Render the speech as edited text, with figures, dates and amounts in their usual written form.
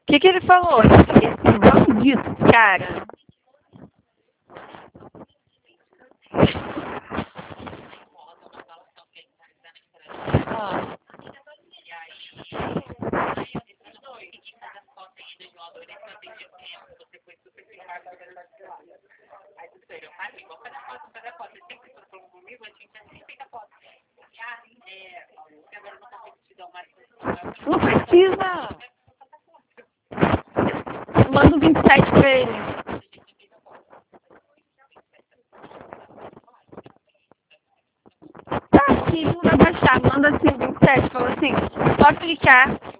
Que ele falou? Esse bandido, cara. Ah. Não precisa. Manda o 27 pra ele. Tá aqui, não vai baixar. Manda assim, 27. Fala assim, só clicar